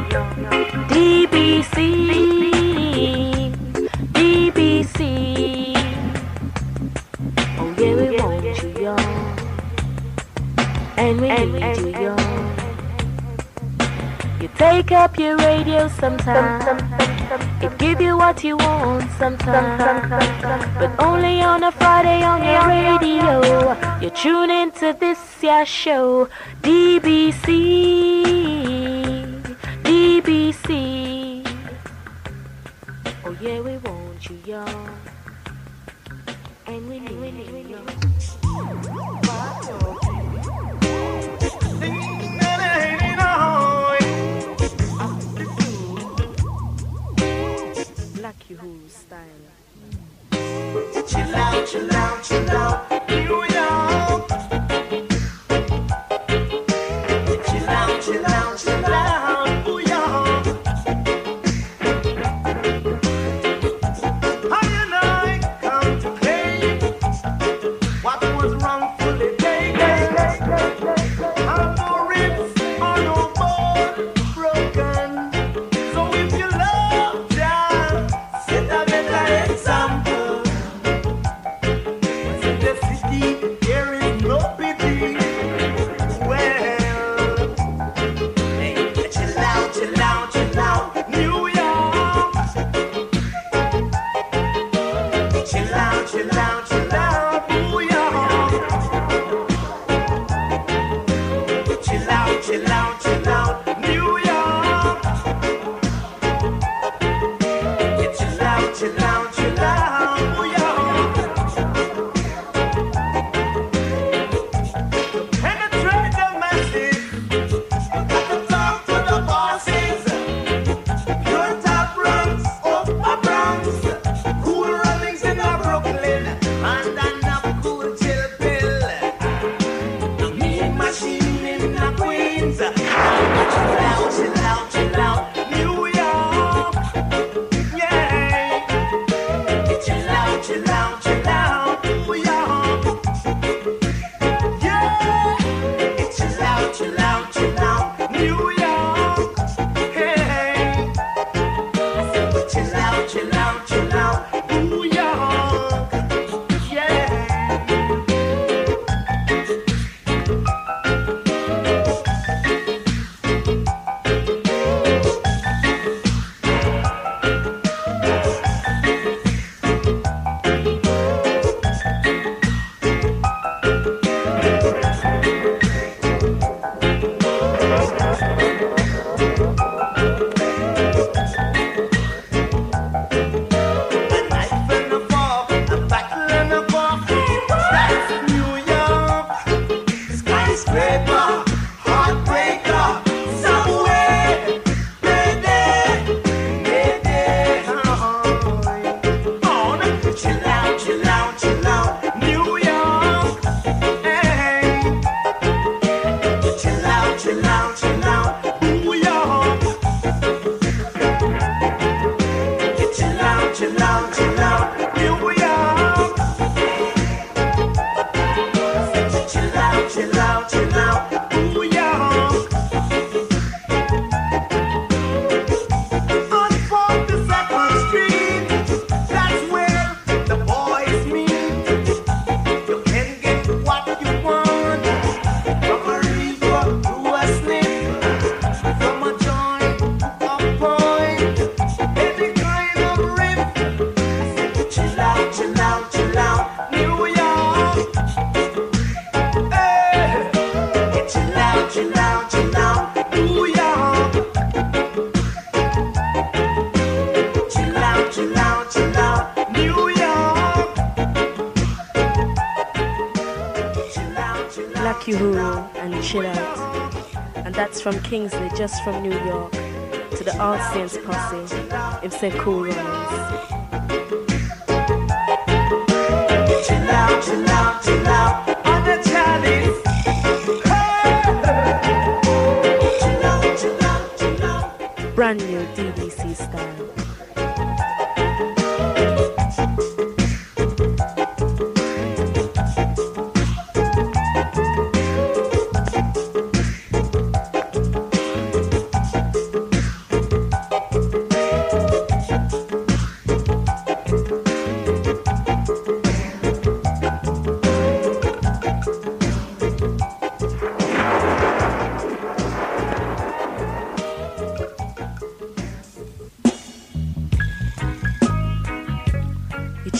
DBC, DBC. Oh yeah, we want you young, and we need you young. You take up your radio sometimes, it give you what you want sometimes, but only on a Friday on your radio. You tune into this yeah show, DBC, DBC. Oh yeah, we want you young, and we need you young. Black Yoo-Hoo style. Chill out, chill out, chill out, New York. Chill out, chill out, chill out, New York. I and I come to claim what was wrongfully taken. How no ribs or no bone broken. So if you love Jah, set a better example. In the city, there is no pity. Well, hey, chill out, chill out, chill out, New York. Chill out, chill out, chill out, New York. Chill out, chill out, chill out, New York. Chill out, chill out, chill out, New York. Penetrate the masses. Got to talk to the bosses. Pure top ranks of a Bronx. Cool runnings in a Brooklyn. And enough cool chill pill. The mean machine in the Queens. Chill out, chill out, chill out, New York. Yeah. Chill out, chill out, chill out, New York. Yeah. Chill out, chill out, chill out, New York. Hey. Chill out, chill out, chill out, New York. Yeah. A knife and a fork, a battle and a coffee. That's New York. Skyscraper, heartbreaker, subway, mayday, mayday. On, chill out, chill out, chill out, New York. Hey. Chill out, chill out, chill out, New York. Chill out, chill out, chill out, New York. Chill out, chill out, chill out, New York. On 42nd Street, that's where the boys meet. You can get what you want, from a reefer to a sniff, from a joint to a point, any kind of riff. Chill out, chill out, chill out, New York. Hey. Chill out, chill out, chill out, New York. Chill out, chill out, chill out, New York. Chill out, chill out. Black Yoo-Hoo and Chill Out. And that's from Kingsley, just from New York, to the All Saints posse. Him say Cool Runnings. Chill out, chill out, chill out, on the chalice. Chill out, chill out, chill out. Brand new DBC style.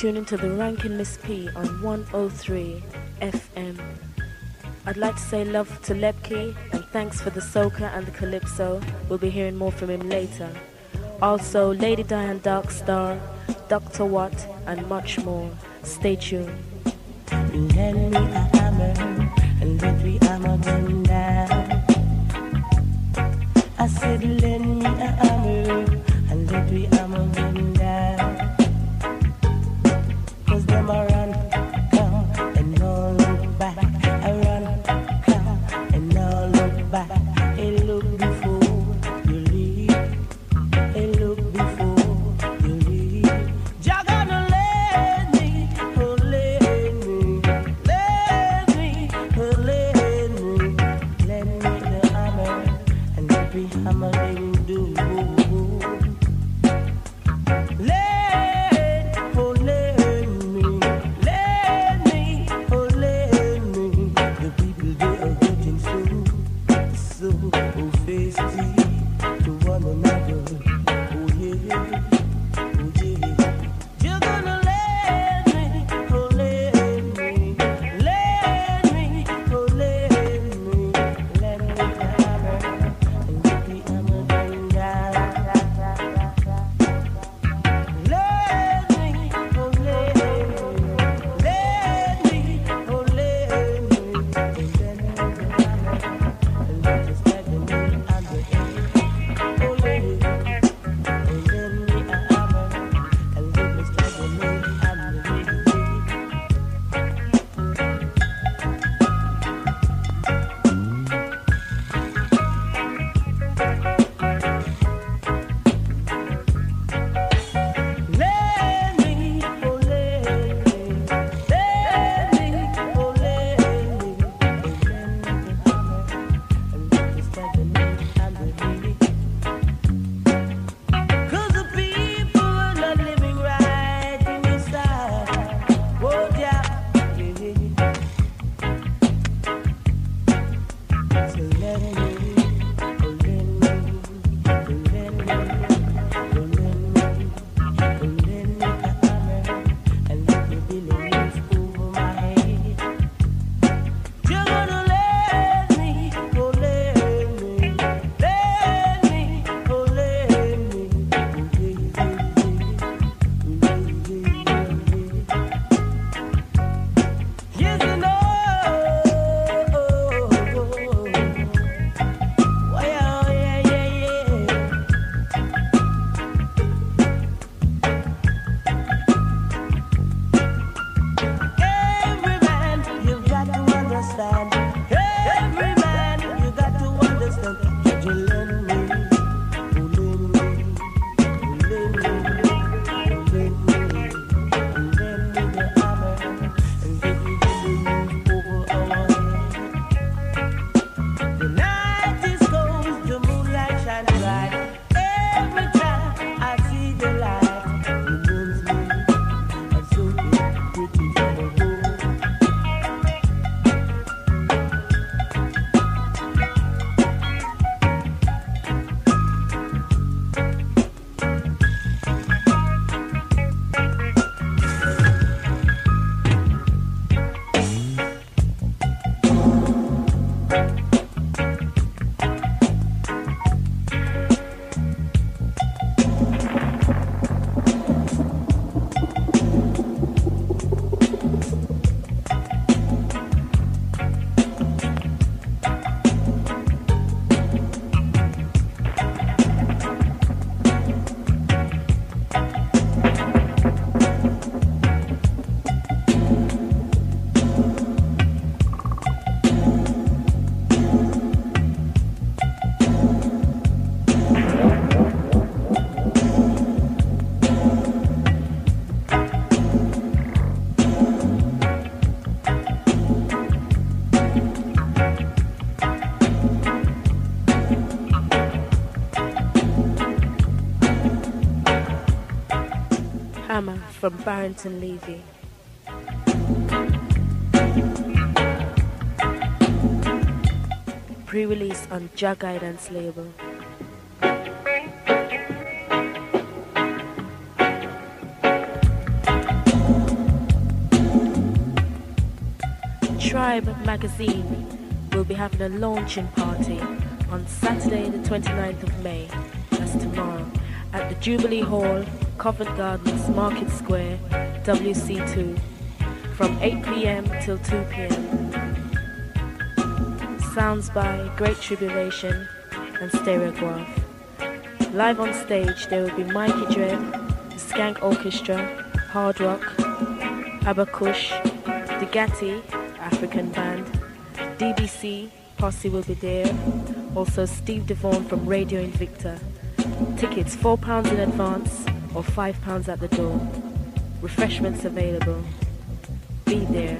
tune into the Rankin Miss P on 103 FM. I'd like to say love to Lepke and thanks for the soca and the calypso. We'll be hearing more from him later. Also, Lady Diane Darkstar, Dr. Watt, and much more. Stay tuned. Lend me a hammer and let me hammer them down. I said, lend me a hammer and let me hammer them down. 'Cause them a run, come and no look back. I run, come and no look back. Hey, look before you leave. Hey, look before you leave. Jah gonna let me, oh let me, let me, oh let me. Lend me the hammer and let me hammer them do. Hammer from Barrington Levy. Pre-release on Jah Guidance label. Vibe magazine will be having a launching party on Saturday the 29th of May, that's tomorrow, at the Jubilee Hall, Covent Gardens, Market Square, WC2, from 8 p.m. till 2 p.m. Sounds by Great Tribulation and Stereograph. Live on stage there will be Mikey Dread, the Skank Orchestra, Hard Rock, Abakush, the Gatti, African band, DBC, Posse will be there, also Steve Devon from Radio Invicta. Tickets £4 in advance or £5 at the door. Refreshments available. Be there.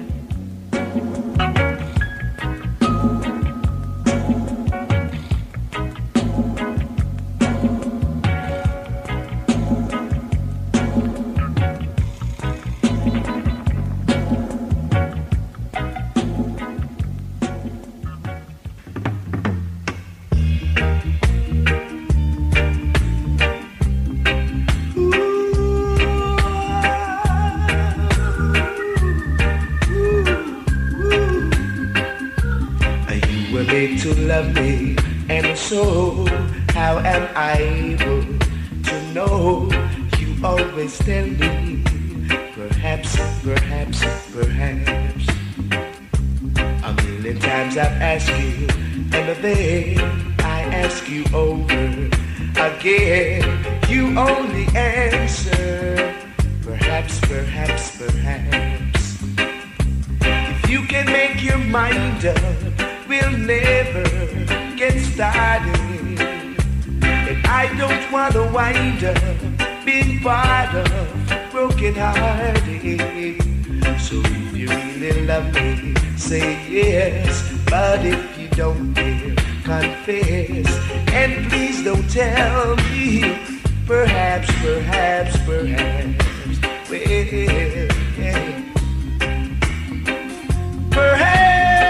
To love me, and so how am I able to know? You always tell me, perhaps, perhaps, perhaps. A million times I've asked you, and then I ask you over again. You only answer, perhaps, perhaps, perhaps. If you can make your mind up, we'll never get started. And I don't want to wind up being part of broken hearted. So if you really love me, say yes. But if you don't dare, confess. And please don't tell me, perhaps, perhaps, perhaps. Well, yeah. Perhaps.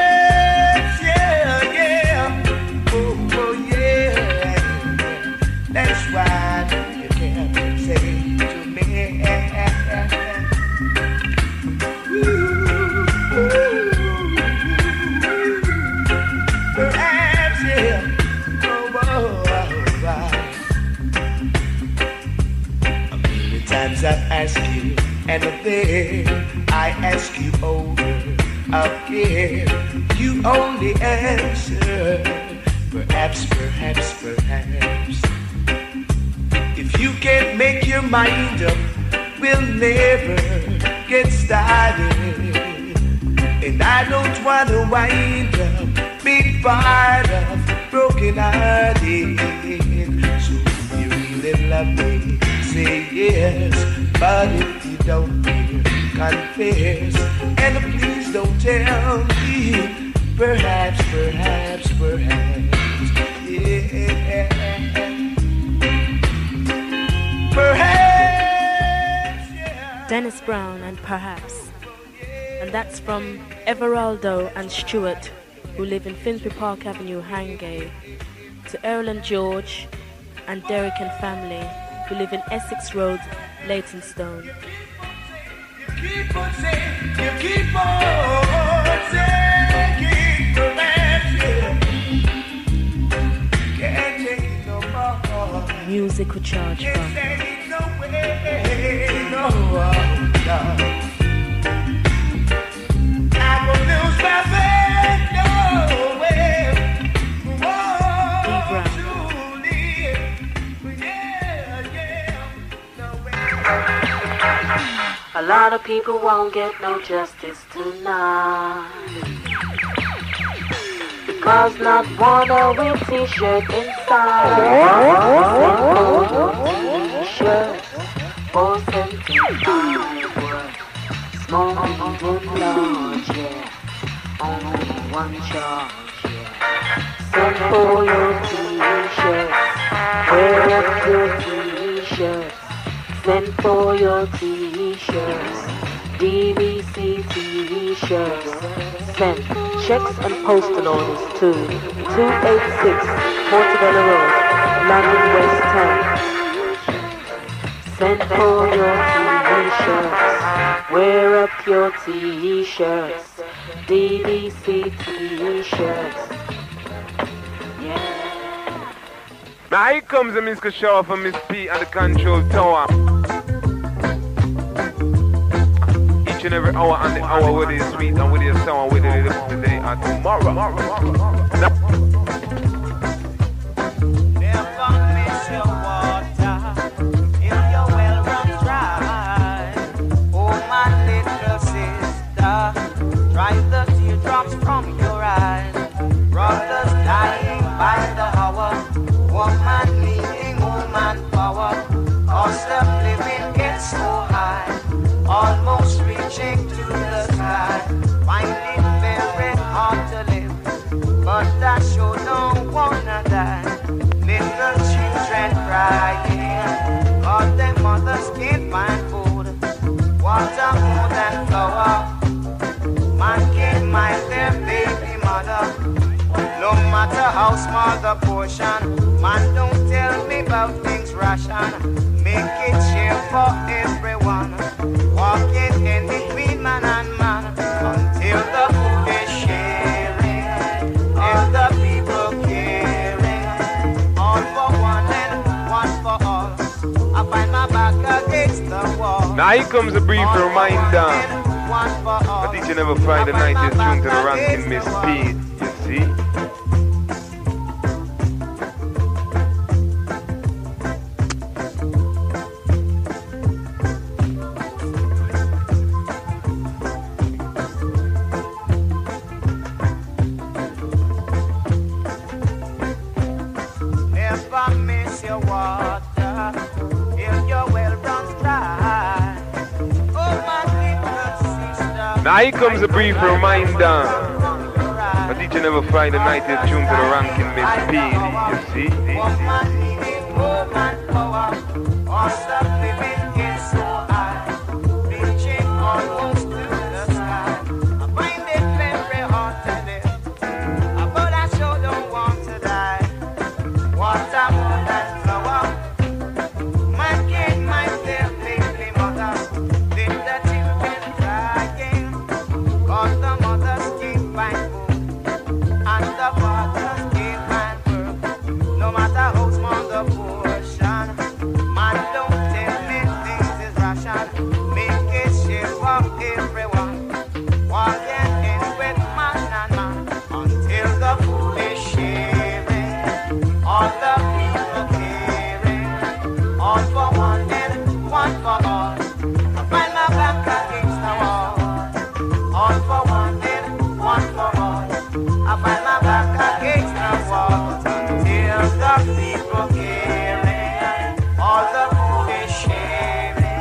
That's why you can't say to me, perhaps, yeah, A million times I've asked you, and then I ask you over again. You only answer, perhaps, perhaps, perhaps. If you can't make your mind up, we'll never get started. And I don't want to wind up being part of broken hearted. So if you really love me, say yes. But if you don't dare, confess. And please don't tell me, perhaps, perhaps, perhaps. Yeah. Perhaps, yeah. Dennis Brown and Perhaps. And that's from Everaldo and Stuart, who live in Finsbury Park Avenue, Hangay, to Earl and George and Derek and family, who live in Essex Road, Leytonstone. You keep on saying, you keep on saying, perhaps, yeah. Can't take it no more. Music would charge from. Can't say no way, no, no. I will lose my faith, no way. Want to live, yeah, yeah, no way. A lot of people won't get no justice tonight, because not one of a t-shirt inside. T-shirt for 75 words. Small and large, yeah. Only one charge, yeah. Send for your t-shirts. Wear up your t-shirts. Send for your t-shirts. DBC t-shirts. Send checks and postal orders to 286 Portobello Road, London West 10. Send for your t-shirts. Wear up your t-shirts. DDC t-shirts. Yeah. Now here comes the Mr. Show from Miss P at the control tower. Each and every hour and the hour with it is sweet and with it is sour, with it is today and tomorrow. Never miss your water if your well runs dry. Oh, my little sister, dry the teardrops from your eyes. Brothers dying by the hour, woman needing woman power. Cost of living gets so high, almost reaching to the sky. Find it very hard to live, but I sure don't wanna die. Little children crying, cause their mothers can't find food. Water more than flour, man can't mind their baby mother. No matter how small the portion, man don't tell me about things ration. Make it share for everyone, walking in between man and man, until the food is sharing, and the people caring. All for one and one for all. I find my back against the wall. Now here comes a brief reminder One for all. that each and every Friday night is tuned to the ranking Miss P, you see? Never miss your water if your well runs dry. Oh, my little sister. Now here comes a brief reminder that each and every Friday night is tuned to the ranking Miss P, you see? Woman needing woman power. Cost of living is so high, reaching almost to the sky. I find it very hard to live, but I sure don't want to die. Water more than flour, man can't mind their baby mother. Leave the children crying, cause the mothers can't find food, and the fathers can't find work. No matter how small the portion, man don't tell me things is ration. Make it share for everyone, walking in with man and man, until the food is sharing. All the people caring, all for one and one for all. I find my back against the wall. All for one and one for all. I find my back against the wall. Until the people caring, all the food is sharing.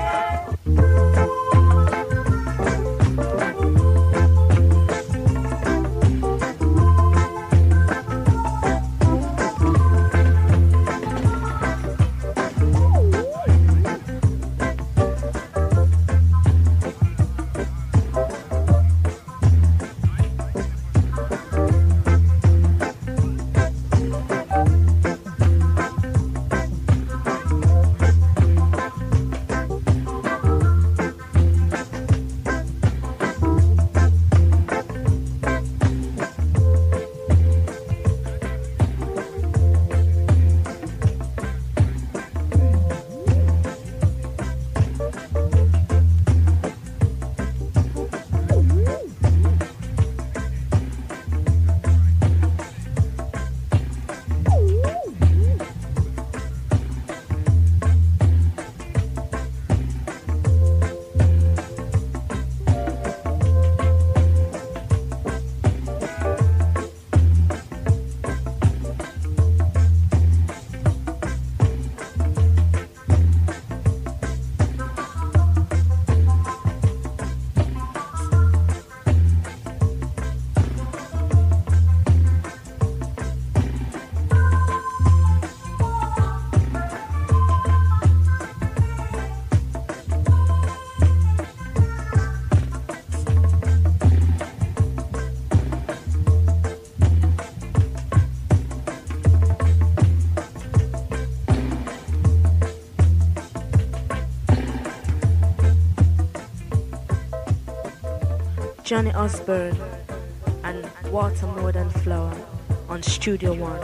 Johnny Osborne, Water More Than Flower on Studio One.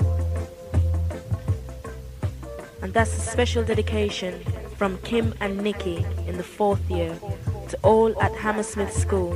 And that's a special dedication from Kim and Nikki in the 4th year to all at Hammersmith School.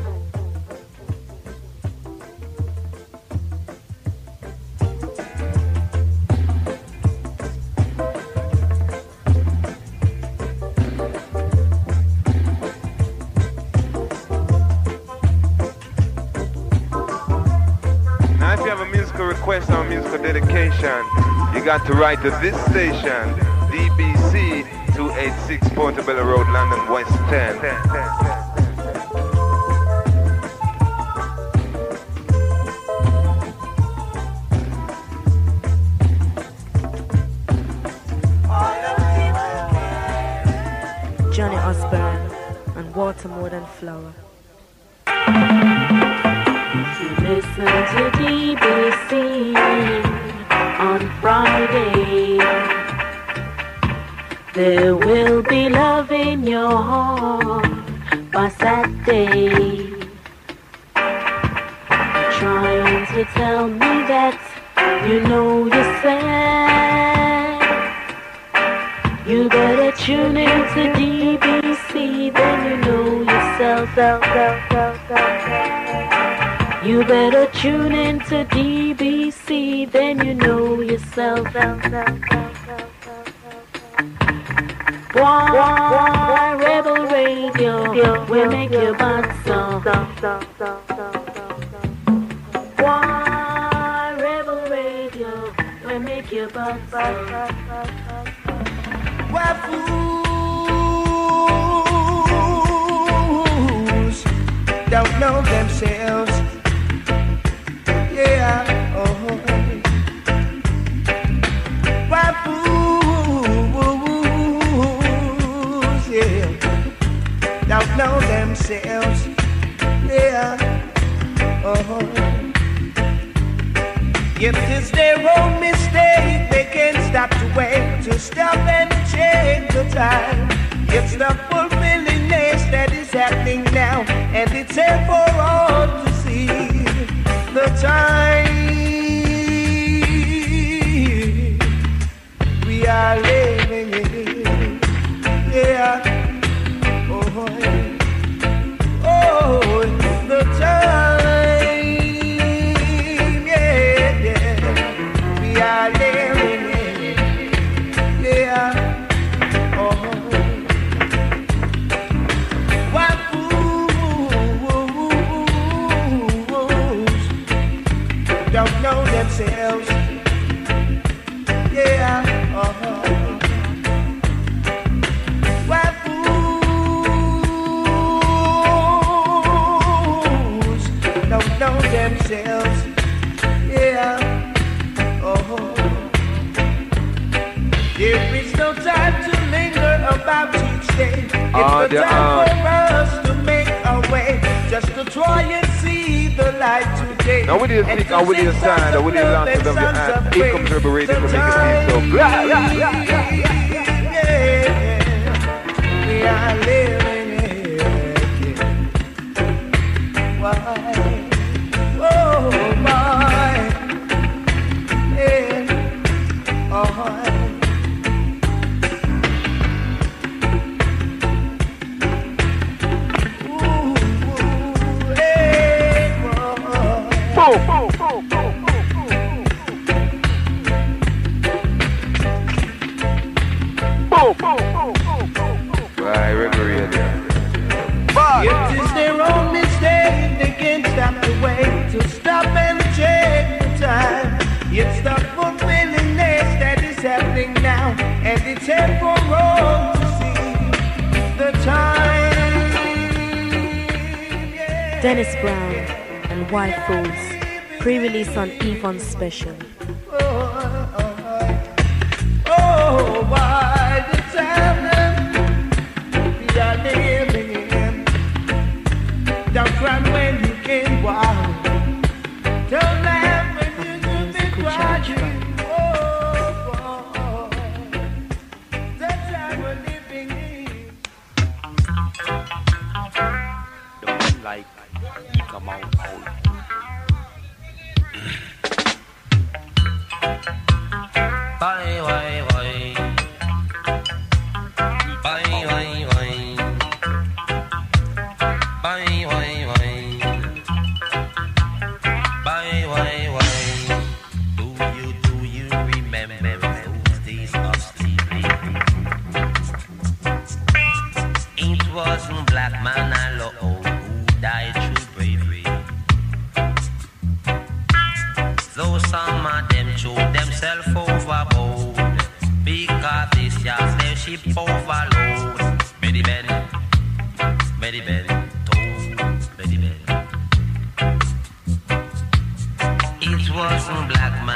Request or musical dedication, you got to write to this station, DBC 286 Portobello Road, London, West 10. Johnny Osbourne and Water More Than Flower. Listen to DBC on Friday. There will be love in your heart by Saturday. Trying to tell me that you know you're sad. You better tune into DBC, then you know yourself. You better tune into DBC, then you know yourself. Why Rebel Radio will make your butt song. Why Rebel Radio will make your butt song. Why fools don't know themselves. Yeah, oh. Why fools, yeah, don't know themselves. Yeah, oh. If it's their own mistake, they can't stop to wait, to stop and change the time. It's the fulfillingness that is happening now, and it's here for all to see. The time we are living in, yeah, oh, oh, the time, yeah, yeah, we are living in, yeah, oh, why fools don't know themselves, yeah, why fools don't know themselves, yeah, there is no time to linger about each day. It's the time for us to make our way, just to try and see the light today. Now with your stick and with your side and with your lances of your hand, here comes Rebel Radio to make it feel so blah, blah, blah, blah. We are living it. Why? Oh my, yeah, oh. Right, Rebel Radio. It is their own mistake, they can't stop the way, to stop and check the time. It's the fulfillingness that is happening now, and it's here for all to see. The time, yeah. Dennis Brown and Why Fools, pre-release on Yvonne Special. Oh, by the time we are living in, don't cry when you can walk. Don't laugh when you should be crying. Oh, the time we're living in. Don't like come out. of this your spaceship overload. Betty Betty, Betty Betty, Betty Betty. It wasn't black